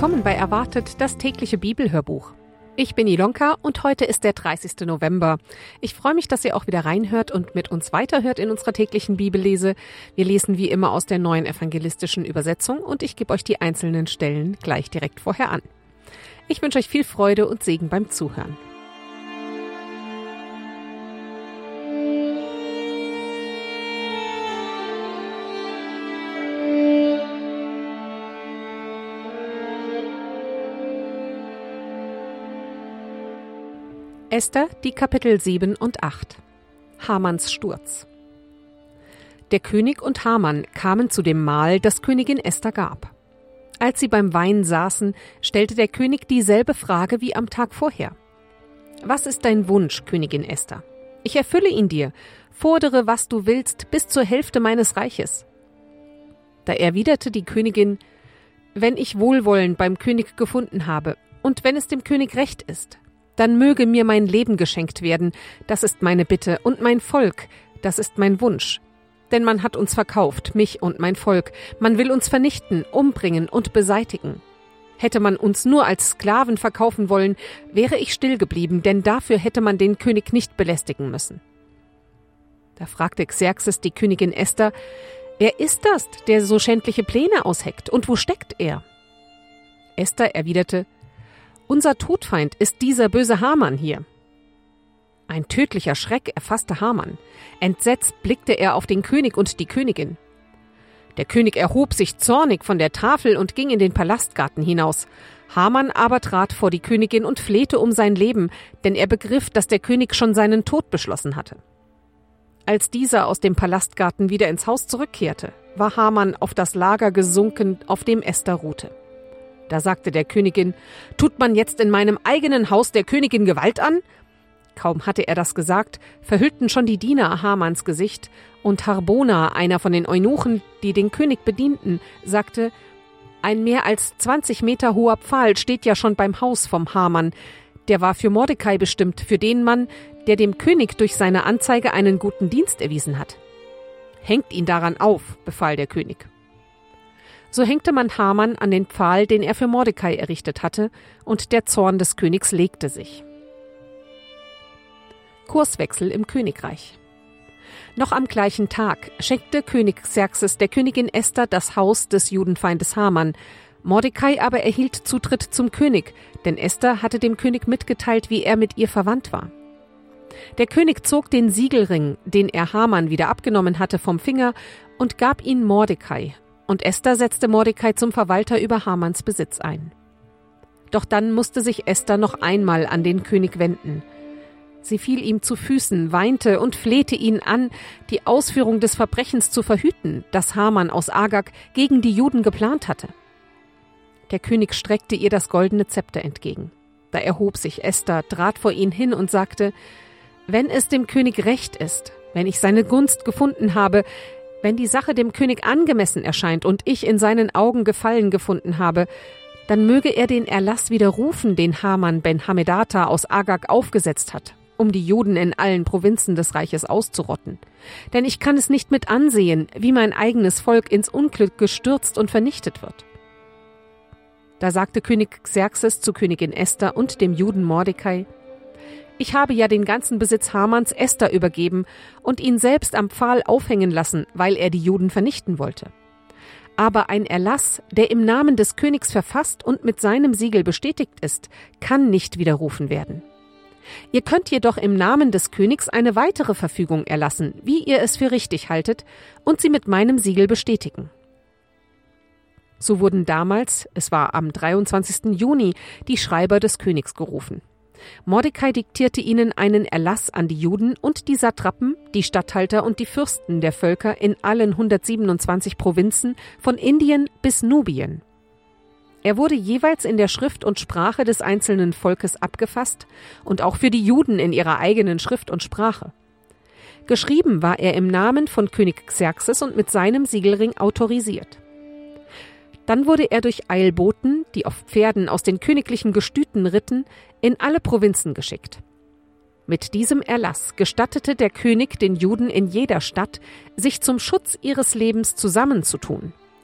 Willkommen bei Erwartet, das tägliche Bibelhörbuch. Ich bin Ilonka und heute ist der 30. November. Ich freue mich, dass ihr auch wieder reinhört und mit uns weiterhört in unserer täglichen Bibellese. Wir lesen wie immer aus der neuen evangelistischen Übersetzung und ich gebe euch die einzelnen Stellen gleich direkt vorher an. Ich wünsche euch viel Freude und Segen beim Zuhören. Esther, die Kapitel 7 und 8. Hamans Sturz. Der König und Haman kamen zu dem Mahl, das Königin Esther gab. Als sie beim Wein saßen, stellte der König dieselbe Frage wie am Tag vorher. Was ist dein Wunsch, Königin Esther? Ich erfülle ihn dir. Fordere, was du willst, bis zur Hälfte meines Reiches. Da erwiderte die Königin: Wenn ich Wohlwollen beim König gefunden habe und wenn es dem König recht ist, dann möge mir mein Leben geschenkt werden, das ist meine Bitte, und mein Volk, das ist mein Wunsch. Denn man hat uns verkauft, mich und mein Volk, man will uns vernichten, umbringen und beseitigen. Hätte man uns nur als Sklaven verkaufen wollen, wäre ich still geblieben, denn dafür hätte man den König nicht belästigen müssen. Da fragte Xerxes die Königin Esther: Wer ist das, der so schändliche Pläne ausheckt, und wo steckt er? Esther erwiderte: Unser Todfeind ist dieser böse Haman hier. Ein tödlicher Schreck erfasste Haman. Entsetzt blickte er auf den König und die Königin. Der König erhob sich zornig von der Tafel und ging in den Palastgarten hinaus. Haman aber trat vor die Königin und flehte um sein Leben, denn er begriff, dass der König schon seinen Tod beschlossen hatte. Als dieser aus dem Palastgarten wieder ins Haus zurückkehrte, war Haman auf das Lager gesunken, auf dem Esther ruhte. Da sagte der Königin: Tut man jetzt in meinem eigenen Haus der Königin Gewalt an? Kaum hatte er das gesagt, verhüllten schon die Diener Hamans Gesicht, und Harbona, einer von den Eunuchen, die den König bedienten, sagte: Ein mehr als 20 Meter hoher Pfahl steht ja schon beim Haus vom Haman. Der war für Mordecai bestimmt, für den Mann, der dem König durch seine Anzeige einen guten Dienst erwiesen hat. Hängt ihn daran auf, befahl der König. So hängte man Haman an den Pfahl, den er für Mordecai errichtet hatte, und der Zorn des Königs legte sich. Kurswechsel im Königreich. Noch am gleichen Tag schenkte König Xerxes der Königin Esther das Haus des Judenfeindes Haman. Mordecai aber erhielt Zutritt zum König, denn Esther hatte dem König mitgeteilt, wie er mit ihr verwandt war. Der König zog den Siegelring, den er Haman wieder abgenommen hatte, vom Finger und gab ihn Mordecai. Und Esther setzte Mordecai zum Verwalter über Hamans Besitz ein. Doch dann musste sich Esther noch einmal an den König wenden. Sie fiel ihm zu Füßen, weinte und flehte ihn an, die Ausführung des Verbrechens zu verhüten, das Haman aus Agag gegen die Juden geplant hatte. Der König streckte ihr das goldene Zepter entgegen. Da erhob sich Esther, trat vor ihn hin und sagte: Wenn es dem König recht ist, wenn ich seine Gunst gefunden habe, wenn die Sache dem König angemessen erscheint und ich in seinen Augen Gefallen gefunden habe, dann möge er den Erlass widerrufen, den Haman ben Hammedata aus Agag aufgesetzt hat, um die Juden in allen Provinzen des Reiches auszurotten. Denn ich kann es nicht mit ansehen, wie mein eigenes Volk ins Unglück gestürzt und vernichtet wird. Da sagte König Xerxes zu Königin Esther und dem Juden Mordecai: Ich habe ja den ganzen Besitz Hamans Esther übergeben und ihn selbst am Pfahl aufhängen lassen, weil er die Juden vernichten wollte. Aber ein Erlass, der im Namen des Königs verfasst und mit seinem Siegel bestätigt ist, kann nicht widerrufen werden. Ihr könnt jedoch im Namen des Königs eine weitere Verfügung erlassen, wie ihr es für richtig haltet, und sie mit meinem Siegel bestätigen. So wurden damals, es war am 23. Juni, die Schreiber des Königs gerufen. Mordecai diktierte ihnen einen Erlass an die Juden und die Satrapen, die Statthalter und die Fürsten der Völker in allen 127 Provinzen von Indien bis Nubien. Er wurde jeweils in der Schrift und Sprache des einzelnen Volkes abgefasst und auch für die Juden in ihrer eigenen Schrift und Sprache. Geschrieben war er im Namen von König Xerxes und mit seinem Siegelring autorisiert. Dann wurde er durch Eilboten, die auf Pferden aus den königlichen Gestüten ritten, in alle Provinzen geschickt. Mit diesem Erlass gestattete der König den Juden in jeder Stadt, sich zum Schutz ihres Lebens zusammenzutun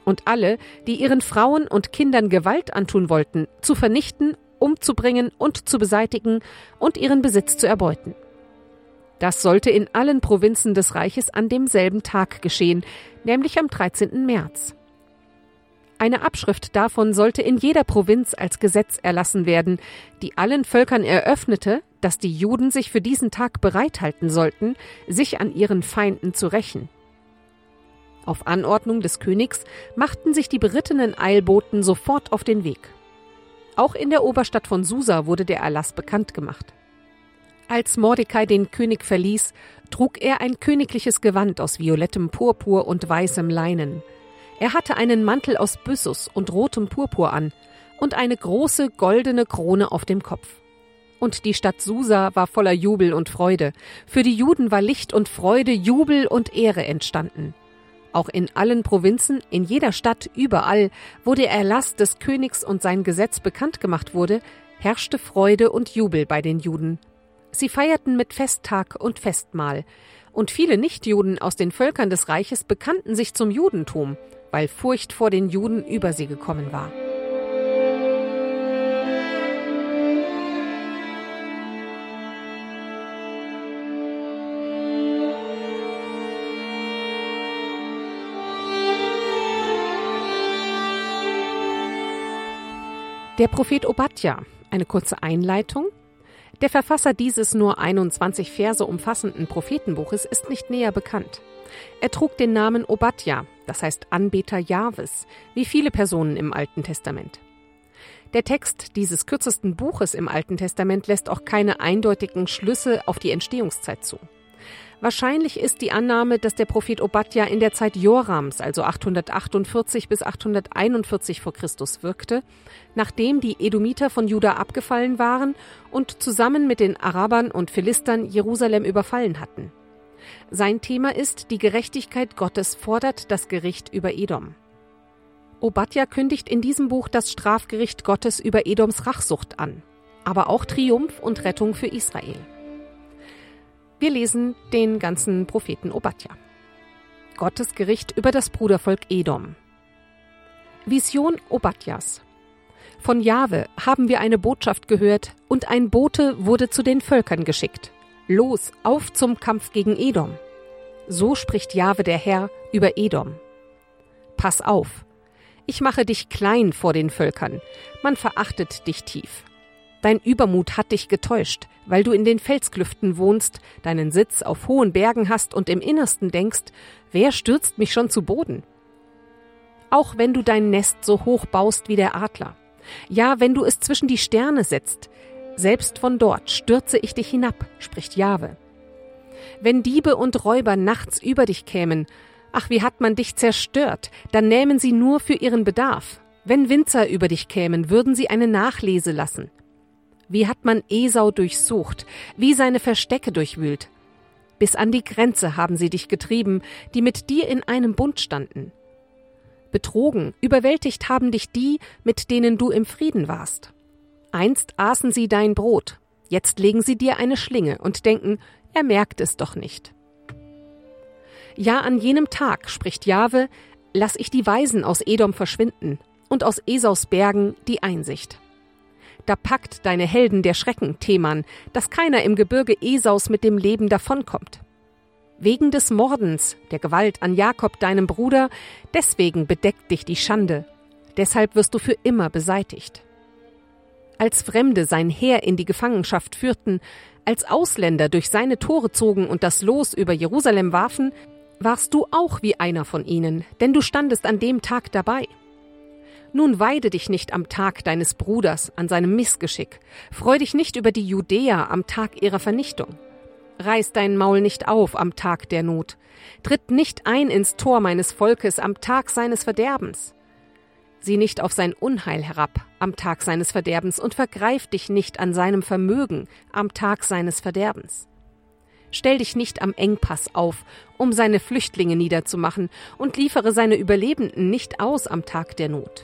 und alle, die ihren Frauen und Kindern Gewalt antun wollten, zu vernichten, umzubringen und zu beseitigen und ihren Besitz zu erbeuten. Das sollte in allen Provinzen des Reiches an demselben Tag geschehen, nämlich am 13. März. Eine Abschrift davon sollte in jeder Provinz als Gesetz erlassen werden, die allen Völkern eröffnete, dass die Juden sich für diesen Tag bereithalten sollten, sich an ihren Feinden zu rächen. Auf Anordnung des Königs machten sich die berittenen Eilboten sofort auf den Weg. Auch in der Oberstadt von Susa wurde der Erlass bekannt gemacht. Als Mordecai den König verließ, trug er ein königliches Gewand aus violettem Purpur und weißem Leinen. Er hatte einen Mantel aus Byssus und rotem Purpur an und eine große goldene Krone auf dem Kopf. Und die Stadt Susa war voller Jubel und Freude. Für die Juden war Licht und Freude, Jubel und Ehre entstanden. Auch in allen Provinzen, in jeder Stadt, überall, wo der Erlass des Königs und sein Gesetz bekannt gemacht wurde, herrschte Freude und Jubel bei den Juden. Sie feierten mit Festtag und Festmahl. Und viele Nichtjuden aus den Völkern des Reiches bekannten sich zum Judentum, weil Furcht vor den Juden über sie gekommen war. Der Prophet Obadja, eine kurze Einleitung. Der Verfasser dieses nur 21 Verse umfassenden Prophetenbuches ist nicht näher bekannt. Er trug den Namen Obadja, das heißt Anbeter Jahwes, wie viele Personen im Alten Testament. Der Text dieses kürzesten Buches im Alten Testament lässt auch keine eindeutigen Schlüsse auf die Entstehungszeit zu. Wahrscheinlich ist die Annahme, dass der Prophet Obadja in der Zeit Jorams, also 848 bis 841 vor Christus, wirkte, nachdem die Edomiter von Juda abgefallen waren und zusammen mit den Arabern und Philistern Jerusalem überfallen hatten. Sein Thema ist, die Gerechtigkeit Gottes fordert das Gericht über Edom. Obadja kündigt in diesem Buch das Strafgericht Gottes über Edoms Rachsucht an, aber auch Triumph und Rettung für Israel. Wir lesen den ganzen Propheten Obadja. Gottes Gericht über das Brudervolk Edom. Vision Obadjas. Von Jahwe haben wir eine Botschaft gehört, und ein Bote wurde zu den Völkern geschickt. Los, auf zum Kampf gegen Edom. So spricht Jahwe der Herr über Edom. Pass auf, ich mache dich klein vor den Völkern, man verachtet dich tief. Dein Übermut hat dich getäuscht, weil du in den Felsklüften wohnst, deinen Sitz auf hohen Bergen hast und im Innersten denkst, wer stürzt mich schon zu Boden? Auch wenn du dein Nest so hoch baust wie der Adler, ja, wenn du es zwischen die Sterne setzt, selbst von dort stürze ich dich hinab, spricht Jahwe. Wenn Diebe und Räuber nachts über dich kämen, ach, wie hat man dich zerstört, dann nähmen sie nur für ihren Bedarf. Wenn Winzer über dich kämen, würden sie eine Nachlese lassen. Wie hat man Esau durchsucht, wie seine Verstecke durchwühlt. Bis an die Grenze haben sie dich getrieben, die mit dir in einem Bund standen. Betrogen, überwältigt haben dich die, mit denen du im Frieden warst. Einst aßen sie dein Brot, jetzt legen sie dir eine Schlinge und denken, er merkt es doch nicht. Ja, an jenem Tag, spricht Jahwe, lass ich die Weisen aus Edom verschwinden und aus Esaus Bergen die Einsicht. Da packt deine Helden der Schrecken, Teman, dass keiner im Gebirge Esaus mit dem Leben davonkommt. Wegen des Mordens, der Gewalt an Jakob, deinem Bruder, deswegen bedeckt dich die Schande. Deshalb wirst du für immer beseitigt. Als Fremde sein Heer in die Gefangenschaft führten, als Ausländer durch seine Tore zogen und das Los über Jerusalem warfen, warst du auch wie einer von ihnen, denn du standest an dem Tag dabei. Nun weide dich nicht am Tag deines Bruders, an seinem Missgeschick. Freu dich nicht über die Judäer am Tag ihrer Vernichtung. Reiß dein Maul nicht auf am Tag der Not. Tritt nicht ein ins Tor meines Volkes am Tag seines Verderbens. Sieh nicht auf sein Unheil herab am Tag seines Verderbens und vergreif dich nicht an seinem Vermögen am Tag seines Verderbens. Stell dich nicht am Engpass auf, um seine Flüchtlinge niederzumachen, und liefere seine Überlebenden nicht aus am Tag der Not.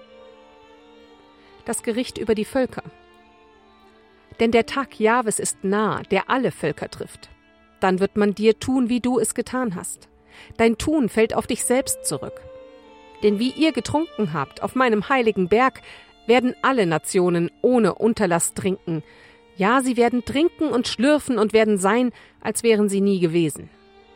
Das Gericht über die Völker. Denn der Tag Jahwes ist nah, der alle Völker trifft. Dann wird man dir tun, wie du es getan hast. Dein Tun fällt auf dich selbst zurück. Denn wie ihr getrunken habt auf meinem heiligen Berg, werden alle Nationen ohne Unterlass trinken. Ja, sie werden trinken und schlürfen und werden sein, als wären sie nie gewesen.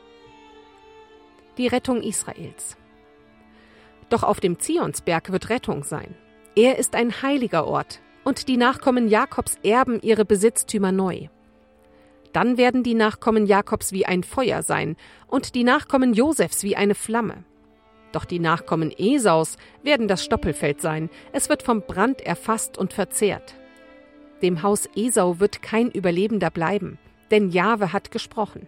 Die Rettung Israels. Doch auf dem Zionsberg wird Rettung sein. Er ist ein heiliger Ort, und die Nachkommen Jakobs erben ihre Besitztümer neu. Dann werden die Nachkommen Jakobs wie ein Feuer sein und die Nachkommen Josefs wie eine Flamme. Doch die Nachkommen Esaus werden das Stoppelfeld sein, es wird vom Brand erfasst und verzehrt. Dem Haus Esau wird kein Überlebender bleiben, denn Jahwe hat gesprochen.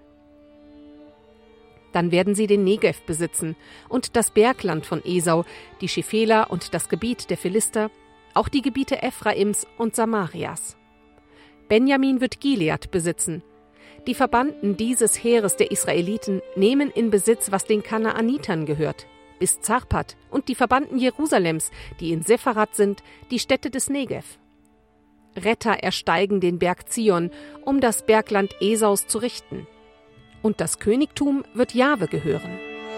Dann werden sie den Negev besitzen und das Bergland von Esau, die Schefela und das Gebiet der Philister, auch die Gebiete Ephraims und Samarias. Benjamin wird Gilead besitzen. Die Verbannten dieses Heeres der Israeliten nehmen in Besitz, was den Kanaanitern gehört, bis Zarpat, und die Verbannten Jerusalems, die in Sepharat sind, die Städte des Negev. Retter ersteigen den Berg Zion, um das Bergland Esaus zu richten. Und das Königtum wird Jahwe gehören.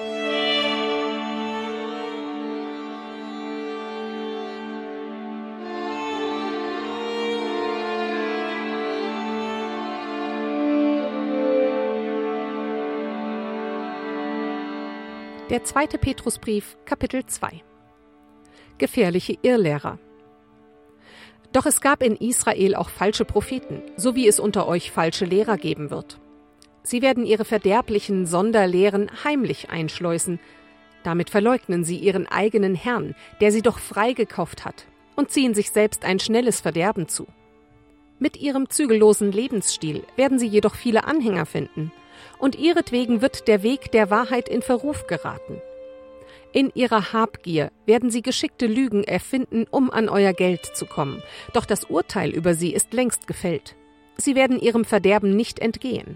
Der 2. Petrusbrief, Kapitel 2. Gefährliche Irrlehrer. Doch es gab in Israel auch falsche Propheten, so wie es unter euch falsche Lehrer geben wird. Sie werden ihre verderblichen Sonderlehren heimlich einschleusen. Damit verleugnen sie ihren eigenen Herrn, der sie doch freigekauft hat, und ziehen sich selbst ein schnelles Verderben zu. Mit ihrem zügellosen Lebensstil werden sie jedoch viele Anhänger finden, und ihretwegen wird der Weg der Wahrheit in Verruf geraten. In ihrer Habgier werden sie geschickte Lügen erfinden, um an euer Geld zu kommen. Doch das Urteil über sie ist längst gefällt. Sie werden ihrem Verderben nicht entgehen.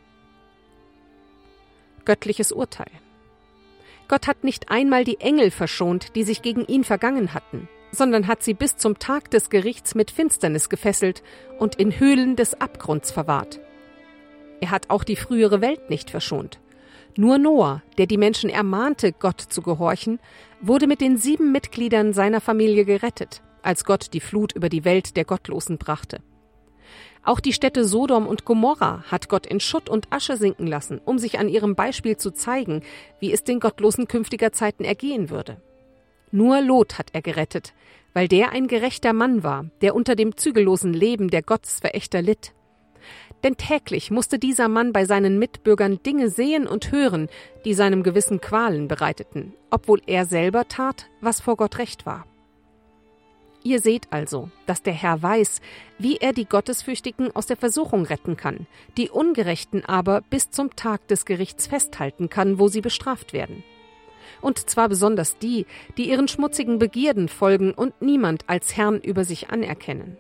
Göttliches Urteil. Gott hat nicht einmal die Engel verschont, die sich gegen ihn vergangen hatten, sondern hat sie bis zum Tag des Gerichts mit Finsternis gefesselt und in Höhlen des Abgrunds verwahrt. Er hat auch die frühere Welt nicht verschont. Nur Noah, der die Menschen ermahnte, Gott zu gehorchen, wurde mit den 7 Mitgliedern seiner Familie gerettet, als Gott die Flut über die Welt der Gottlosen brachte. Auch die Städte Sodom und Gomorra hat Gott in Schutt und Asche sinken lassen, um sich an ihrem Beispiel zu zeigen, wie es den Gottlosen künftiger Zeiten ergehen würde. Nur Lot hat er gerettet, weil der ein gerechter Mann war, der unter dem zügellosen Leben der Gottesverächter litt. Denn täglich musste dieser Mann bei seinen Mitbürgern Dinge sehen und hören, die seinem Gewissen Qualen bereiteten, obwohl er selber tat, was vor Gott recht war. Ihr seht also, dass der Herr weiß, wie er die Gottesfürchtigen aus der Versuchung retten kann, die Ungerechten aber bis zum Tag des Gerichts festhalten kann, wo sie bestraft werden. Und zwar besonders die, die ihren schmutzigen Begierden folgen und niemand als Herrn über sich anerkennen.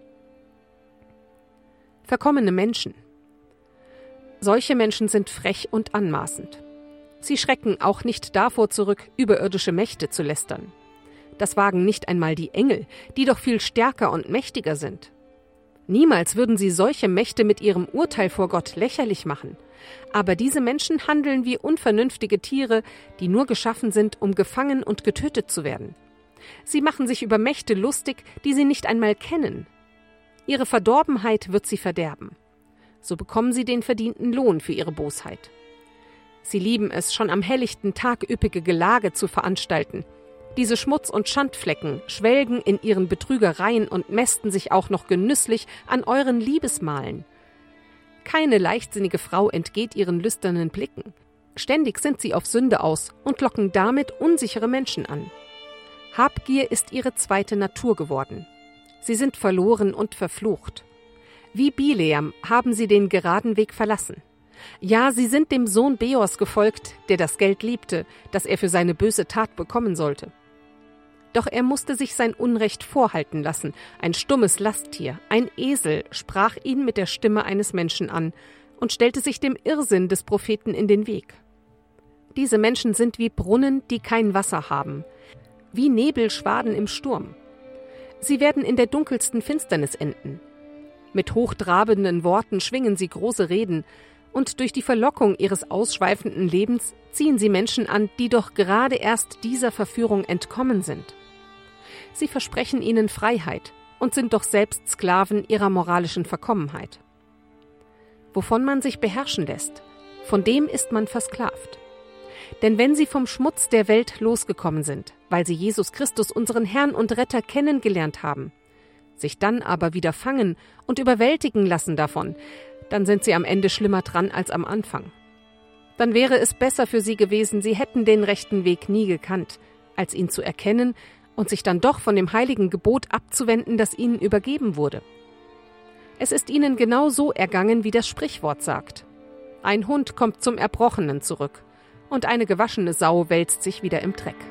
Verkommene Menschen. Solche Menschen sind frech und anmaßend. Sie schrecken auch nicht davor zurück, überirdische Mächte zu lästern. Das wagen nicht einmal die Engel, die doch viel stärker und mächtiger sind. Niemals würden sie solche Mächte mit ihrem Urteil vor Gott lächerlich machen. Aber diese Menschen handeln wie unvernünftige Tiere, die nur geschaffen sind, um gefangen und getötet zu werden. Sie machen sich über Mächte lustig, die sie nicht einmal kennen. Ihre Verdorbenheit wird sie verderben. So bekommen sie den verdienten Lohn für ihre Bosheit. Sie lieben es, schon am helllichten Tag üppige Gelage zu veranstalten. Diese Schmutz- und Schandflecken schwelgen in ihren Betrügereien und mästen sich auch noch genüsslich an euren Liebesmalen. Keine leichtsinnige Frau entgeht ihren lüsternen Blicken. Ständig sind sie auf Sünde aus und locken damit unsichere Menschen an. Habgier ist ihre zweite Natur geworden. Sie sind verloren und verflucht. Wie Bileam haben sie den geraden Weg verlassen. Ja, sie sind dem Sohn Beors gefolgt, der das Geld liebte, das er für seine böse Tat bekommen sollte. Doch er musste sich sein Unrecht vorhalten lassen. Ein stummes Lasttier, ein Esel, sprach ihn mit der Stimme eines Menschen an und stellte sich dem Irrsinn des Propheten in den Weg. Diese Menschen sind wie Brunnen, die kein Wasser haben, wie Nebelschwaden im Sturm. Sie werden in der dunkelsten Finsternis enden. Mit hochtrabenden Worten schwingen sie große Reden, Und durch die Verlockung ihres ausschweifenden Lebens ziehen sie Menschen an, die doch gerade erst dieser Verführung entkommen sind. Sie versprechen ihnen Freiheit und sind doch selbst Sklaven ihrer moralischen Verkommenheit. Wovon man sich beherrschen lässt, von dem ist man versklavt. Denn wenn sie vom Schmutz der Welt losgekommen sind, weil sie Jesus Christus, unseren Herrn und Retter, kennengelernt haben, sich dann aber wieder fangen und überwältigen lassen davon, dann sind sie am Ende schlimmer dran als am Anfang. Dann wäre es besser für sie gewesen, sie hätten den rechten Weg nie gekannt, als ihn zu erkennen und sich dann doch von dem heiligen Gebot abzuwenden, das ihnen übergeben wurde. Es ist ihnen genau so ergangen, wie das Sprichwort sagt. Ein Hund kommt zum Erbrochenen zurück und eine gewaschene Sau wälzt sich wieder im Dreck.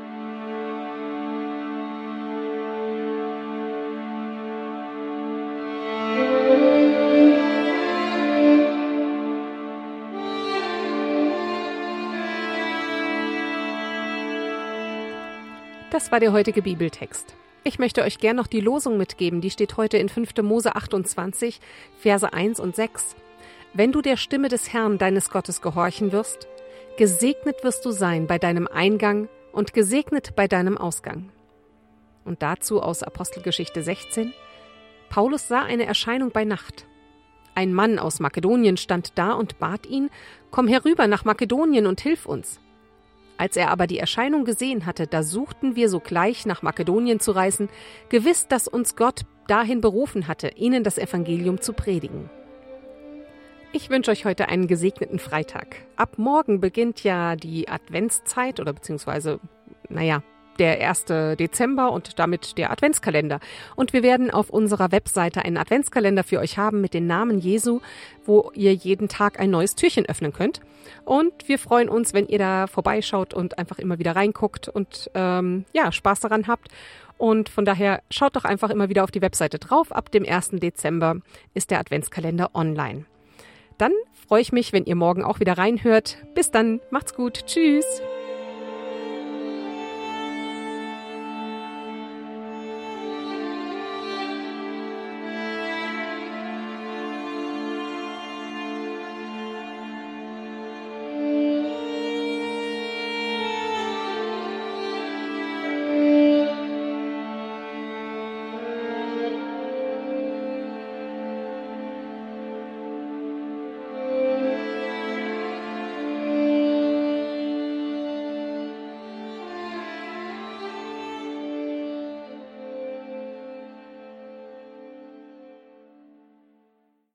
Das war der heutige Bibeltext. Ich möchte euch gern noch die Losung mitgeben, die steht heute in 5. Mose 28, Verse 1 und 6. Wenn du der Stimme des Herrn, deines Gottes, gehorchen wirst, gesegnet wirst du sein bei deinem Eingang und gesegnet bei deinem Ausgang. Und dazu aus Apostelgeschichte 16. Paulus sah eine Erscheinung bei Nacht. Ein Mann aus Makedonien stand da und bat ihn, komm herüber nach Makedonien und hilf uns. Als er aber die Erscheinung gesehen hatte, da suchten wir sogleich nach Makedonien zu reisen, gewiss, dass uns Gott dahin berufen hatte, ihnen das Evangelium zu predigen. Ich wünsche euch heute einen gesegneten Freitag. Ab morgen beginnt ja die Adventszeit oder beziehungsweise, der 1. Dezember und damit der Adventskalender. Und wir werden auf unserer Webseite einen Adventskalender für euch haben mit den Namen Jesu, wo ihr jeden Tag ein neues Türchen öffnen könnt. Und wir freuen uns, wenn ihr da vorbeischaut und einfach immer wieder reinguckt und Spaß daran habt. Und von daher schaut doch einfach immer wieder auf die Webseite drauf. Ab dem 1. Dezember ist der Adventskalender online. Dann freue ich mich, wenn ihr morgen auch wieder reinhört. Bis dann, macht's gut, tschüss!